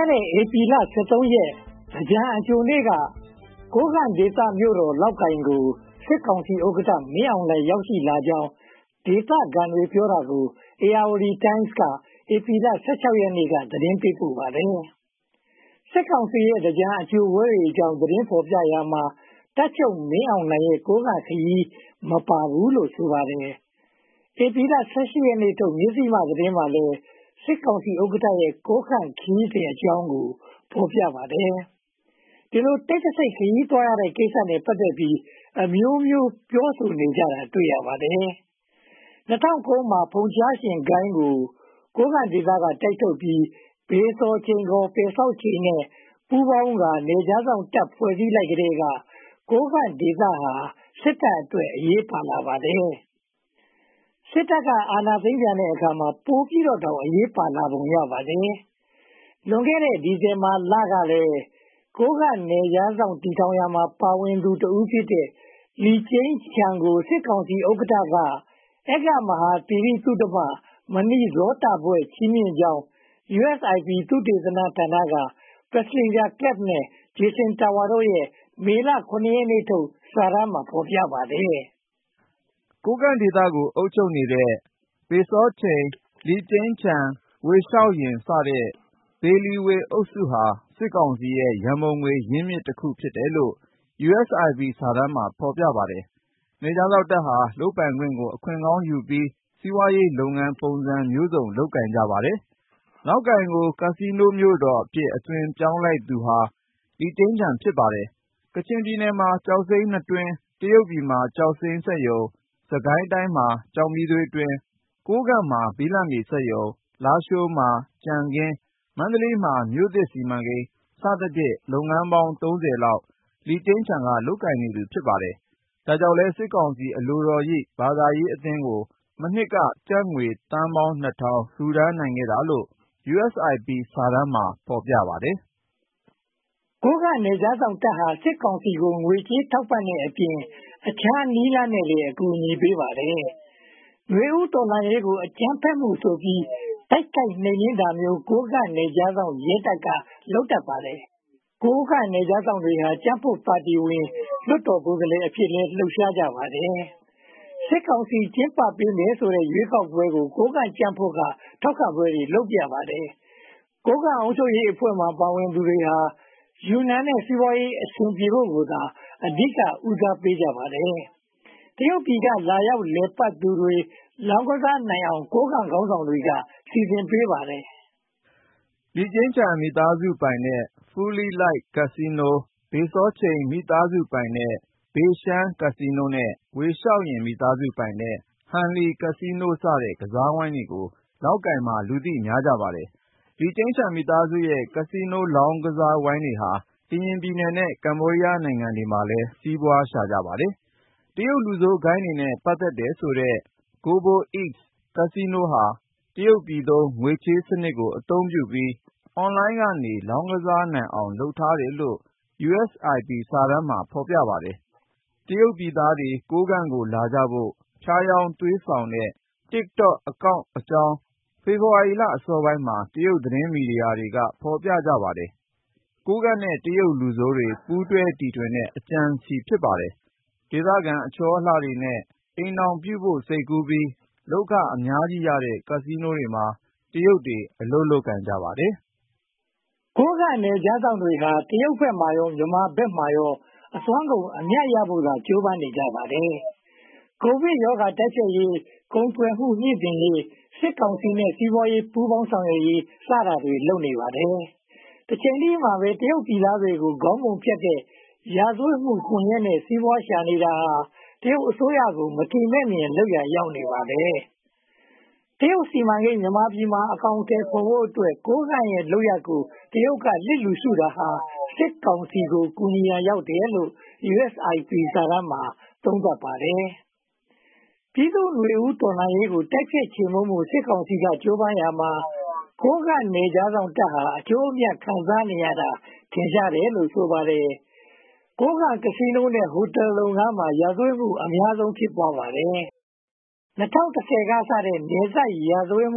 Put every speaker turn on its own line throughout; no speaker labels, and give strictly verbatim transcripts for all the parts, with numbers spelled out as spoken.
တဲ့ဧပြီလ ရက်သင်္ကြန်အကြိုနေ့ကကိုးကန့်ဒေသမြို့တော်လောက်ကိုင်ကိုစစ်ကောင်စီဥက္ကဋ္ဌမင်းအောင်လှိုင်ရောက်ရှိလာကြောင်းဒေသခံတွေပြောတာကို Ayeyarwaddy Times ကဧပြီလ ရက်နေ့ကသတင်းပေးပို့ပါတယ်။စစ်ကောင်စီရဲ့သင်္ကြန်အကြိုပွဲတွေအကြောင်းသတင်းဖော်ပြရာမှာတပ်ချုပ်မင်းအောင်လှိုင်ရဲ့ကိုးကန့်ခရီးမပါဘူးလို့ဆိုပါတယ်။ဧပြီလ ရက်နေ့ထုတ်မဇ္ဈိမသတင်းမှာလည်းစစ်ကောင်စီဥက္ကဋ္ဌရဲ့ကိုးကန့်ခရီးစဉ်အကြောင်းကိုဖော်ပြပါတယ်။ဒီလိုတိတ်တဆိတ်ခရီးသွားရတဲ့ကိစ္စနဲ့ပတ်သက်ပြီးအမျိုးမျိုးပြောဆိုနေကြတာတွေ့ရပါတယ်။ ၂၀၀၉မှာဖုန်ကြားရှင်ဂိုဏ်းကိုကိုးကန့်ဒေသကတိုက်ထုတ်ပြီးဘေသော်ချိန်ခေါ်ပယ်ဆောက်ချိန်နဲ့ပူးပေါင်းကာနယ်ခြားစောင့်တပ်ဖွဲ့စည်းလိုက်ကတည်းကကိုးကန့်ဒေသဟာစစ်တပ်အတွက်အရေးပါလာပါတယ်။စစ်တပ်ကအာဏာသိမ်းပြန်တဲ့အခါမှာပိုပြီးတော့တောင်အရေးပါလာပုံရပါတယ်။လွန်ခဲ့တဲ့ဒီဇင်ဘာလကလည်းကိုးကန့်နယ်ခြားစောင့်တည်ထောင်ရာမှာပါဝင်သူတဦးဖြစ်တဲ့လီကျိန်းချန်ကိုစစ်ကောင်စီဥက္ကဋ္ဌကအဂ္ဂမဟာသီရိသုတမမဏိဇောတဘွဲ့ချီးမြှင့်ကြောင်း ယူ အက်စ် အိုင် ပီ သုတေသနဌာနက Presslinger Clapp နဲ့ Jason Tower တို့ရဲ့မေလ ရက်နေ့ထုတ်စာတမ်းမှာဖော်ပြပါတယ်
။ကိုးကန့်ဒေသကိုအုပ်ချုပ်နေတဲ့ဘေသောချိန်၊လီကျိန်းချန်၊ဝေလျှောက်ယင်စတဲ့ဘေလီဝေအုပ်စုဟာစစ်ကောင်စီရဲ့ရန်ပုံငွေရင်းမြစ်တခုဖြစ်တယ်လို့ ယူ အက်စ် အိုင် ပီ စာတမ်းမှာဖော်ပြပါတယ်။နယ်ခြားစောင့်တပ်ဟာလုပ်ပိုင်ခွင့်ကိုအခွင့်ကောင်းယူပြီးစီးပွားရေးလုပ်ငန်းပုံစံမျိုးစုံလုပ်ကိုင်ကြပါတယ်။လောက်ကိုင်ကိုကာစီနိုမြို့တော်အဖြစ်အသွင်ပြောင်းလိုက်သူဟာလီကျိန်းချန်ဖြစ်ပါတယ်။ကချင်ပြည်နယ်မှာကျောက်စိမ်းနှစ်တွင်း၊တရုတ်ပြည်မှာကျောက်စိမ်းစက်ရုံ၊စစ်ကိုင်းတိုင်းမှာကျောက်မီးသွေးတွင်း၊ကိုးကန့်မှာဘိလပ်မြေစက်ရုံ၊လားရှိုးမှာကြံခင်း၊မန္တလေးမှာမြို့သစ်စီမံကိန်းစသဖြင့်လုပ်ငန်းပေါင်း လောက်လီကျိန်းချန်ကလုပ်ကိုင်နေသူဖြစ်ပါတယ်။ဒါကြောင့်လည်းစစ်ကောင်စီအလိုတော်ရိဘာသာရေးအသင်းကိုမနှစ်ကကျပ်ငွေသန်းပေါင်း လှူဒါန်းနိုင်ခဲ့တာလို့ ယူ အက်စ် အိုင် ပီ စာတမ်းမှာဖော်ပြပါတယ်
။ကိုးကန့်နယ်ခြားစောင့်တပ်ဟာစစ်ကောင်စီကိုငွေကြေးထောက်ပံ့တဲ့အပြင်အခြားနည်းလမ်းနဲ့လည်းအကူအညီပေးပါတယ်။နွေဦးတော်လှန်ရေးကိုအကြမ်းဖက်မှုဆိုပြီးတိုက်ခိုက်နှိမ်နင်းတာမျိုးကိုးကန့်နယ်ခြားစောင့်ရဲတပ်ကလုပ်တတ်ပါတယ်။ကိုးကန့်နယ်ခြားစောင့်တွေဟာကြံ့ဖွံ့ပါတီဝင်လွှတ်တော်ကိုယ်စားလှယ်အဖြစ်လည်းလှုပ်ရှားကြပါတယ်။စစ်ကောင်စီကျင်းပပေးမယ်ဆိုတဲ့ရွေးကောက်ပွဲကိုကိုးကန့်ကြံ့ဖွံ့ကထောက်ခံပွဲတွေလုပ်ပြပါတယ်။ကိုးကန့်အုပ်ချုပ်ရေးအဖွဲ့မှာပါဝင်သူတွေဟာယူနန်နဲ့စီးပွားရေးအဆင်ပြေဖို့ကိုသာအဓိကဦးစားပေးကြပါတယ်။တရုတ်ပြည်ကလာရောက်လည်ပတ်သူတွေလောင်းကစားနိုင်အောင်ကိုးကန့်ခေါင်းဆောင်တွေကစီစဉ်ပေးပါတယ်
။လီကျိန်းချန်မိသားစုပိုင်တဲ့ဖူးလီလိုက် ကာစီနို၊ဘေသောချိန်မိသားစုပိုင်တဲ့ဘေရှမ်းကာစီနိုနဲ့ဝေလျှောက်ယင်မိသားစုပိုင်တဲ့ဟန်လီကာစီနိုစတဲ့ကစားဝိုင်းတွေကိုလောက်ကိုင်မှာလူသိများကြပါတယ်။လီကျိန်းချန်မိသားစုရဲ့ကာစီနိုလောင်းကစားဝိုင်းတွေဟာကရင်ပြည်နယ်နဲ့ကမ္ဘောဒီးယားနိုင်ငံတွေမှာလည်းစီးပွားရှာကြပါတယ်။တရုတ်လူဆိုးဂိုဏ်းတွေနဲ့ပတ်သက်တယ်ဆိုတဲ့ Global Eats ကာစီနိုဟာတရုတ်ပြည်သုံးငွေချေးစနစ်ကိုအသုံးပြုပြီးအွန်လိုင်းကနေလောင်းကစားနိုင်အောင်လုပ်ထားတယ်လို့ ယူ အက်စ် အိုင် ပီ စာတမ်းမှာဖော်ပြပါတယ်။တရုတ်ပြည်သားတွေကိုးကန့်ကိုလာကြဖို့ဖျားယောင်းသွေးဆောင်တဲ့ TikTok အကောင့်အကြောင်းဖေဖော်ဝါရီလအစောပိုင်းမှာတရုတ်သတင်းမီဒီယာတွေကဖော်ပြကြပါတယ်။ကိုးကန့်နဲ့တရုတ်လူဆိုးတွေပူးတွဲတီထွင်တဲ့အကြံစီဖြစ်ပါတယ်။ဒေသခံအချောလှတွေနဲ့အိမ်ထောင်ပြုဖို့စိတ်ကူးပြီးလုပ်ခအများကြီးရတဲ့ကာစီနိုတွေမှာတရုတ်တွေအလုပ်လုပ်ကိုင်ကြပါတယ်
။ကိုးကန့်နယ်ခြားစောင့်တွေဟာတရုတ်ဘက်မှာရောမြန်မာဘက်မှာရောအစွမ်းကုန်အမြတ်ရဖို့သာကြိုးပမ်းနေကြပါတယ်။ကိုဗစ်ရောဂါတိုက်ဖျက်ရေးကုန်သွယ်မှုမြင့်တင်ရေးစစ်ကောင်စီနဲ့စီးပွားရေးပူးပေါင်းဆောင်ရွက်ရေးစတာတွေလုပ်နေပါတယ်။တချိန်တည်းမှာပဲတရုတ်ပြည်သားတွေကိုခေါင်းပုံဖြတ်တဲ့ရာဇဝတ်မှုကွန်ရက်နဲ့စီးပွားရှာနေတာဟာတရုတ်အစိုးရကိုမထီမဲ့မြင်လုပ်ရရောက်နေပါတယ်။တရုတ်စီမံကိန်းမြန်မာပြည်မှာအကောင့်ထဲပေါ်ဖို့အတွက်ကိုးကန့်ရဲ့လုပ်ရကိုတရုတ်ကလစ်လူရှုတာဟာစစ်ကောင်စီကိုကူညီရရောက်တယ်လို့ ယူ အက်စ် အိုင် ပီ စာတမ်းမှာသုံးသပ်ပါတယ်။ပြည်သူ့နွေဦးတော်လှန်ရေးကိုတိုက်ဖျက်ချေမှုန်းမှုစစ်ကောင်စီကကြိုးပမ်းရာမှာကိုးကန့်နယ်ခြားစောင့်တပ်ဟာအကျိုးအမြတ်ခံစားနေရတာထင်ရှားတယ်လို့ဆိုပါတယ်။ကိုးကန့်ကစီနိုနဲ့ဟိုတယ်လုပ်ငန်းမှာရာဇဝတ်မှုအများဆုံးဖြစ်ပွားပါတယ်။၂၀၁၀ကစတဲ့နယ်စပ်ရာဇဝတ်မှု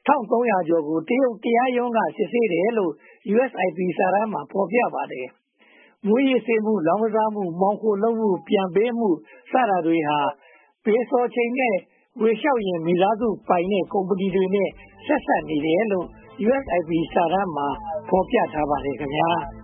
တစ်ထောင်သုံးရာကျော်ကိုတရုတ်တရားရုံးကစစ်ဆေးတယ်လို့ ယူ အက်စ် အိုင် ပီ စာတမ်းမှာဖော်ပြပါတယ်။မူးယစ်ဆေးမှု၊လောင်းကစားမှု၊မှောင်ခိုလုပ်မှု၊ပြန်ပေးမှုစတာတွေဟာဘေဇော်ချိန်နဲ့ဝေလျှောက်ယဉ်မိသားစုပိုင်တဲ့ကုမ္ပဏီတွေနဲ့ဆက်စပ်နေတယ်လို့ ယူ အက်စ် အိုင် ပီ စာတမ်းမှာဖော်ပြထားပါတယ်ခင်ဗျာ။